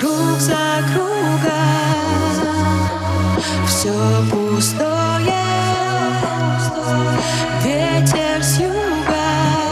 Круг за кругом, все пустое, ветер с юга,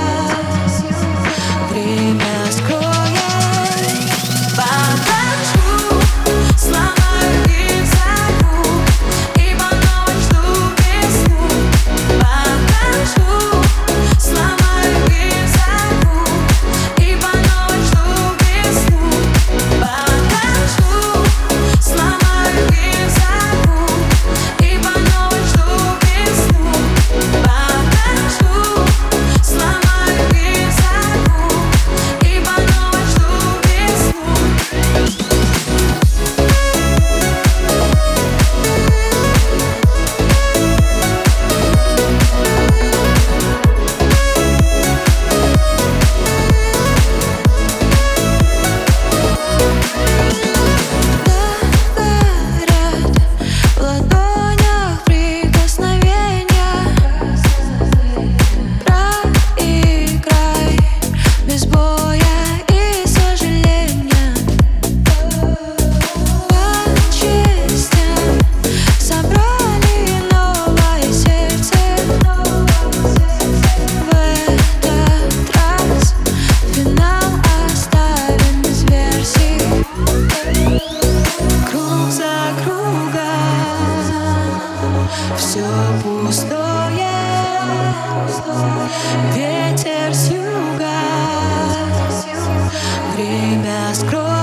время скроет. Подожду, сломаю и взорву, ибо ночь жду весну. Подожду, сломаю и взорву, ибо ночь жду весну. Подожду, сломаю и взорву, ибо ночь жду весну. Подожду, сломаю и взорву, ибо ночь жду весну. В ладонях прикосновения, проиграй без боя и сожаления. По частям собрали новое сердце. В этот раз финал оставим без версий. Круг за кругом, все пустое, ветер с юга, время скроет.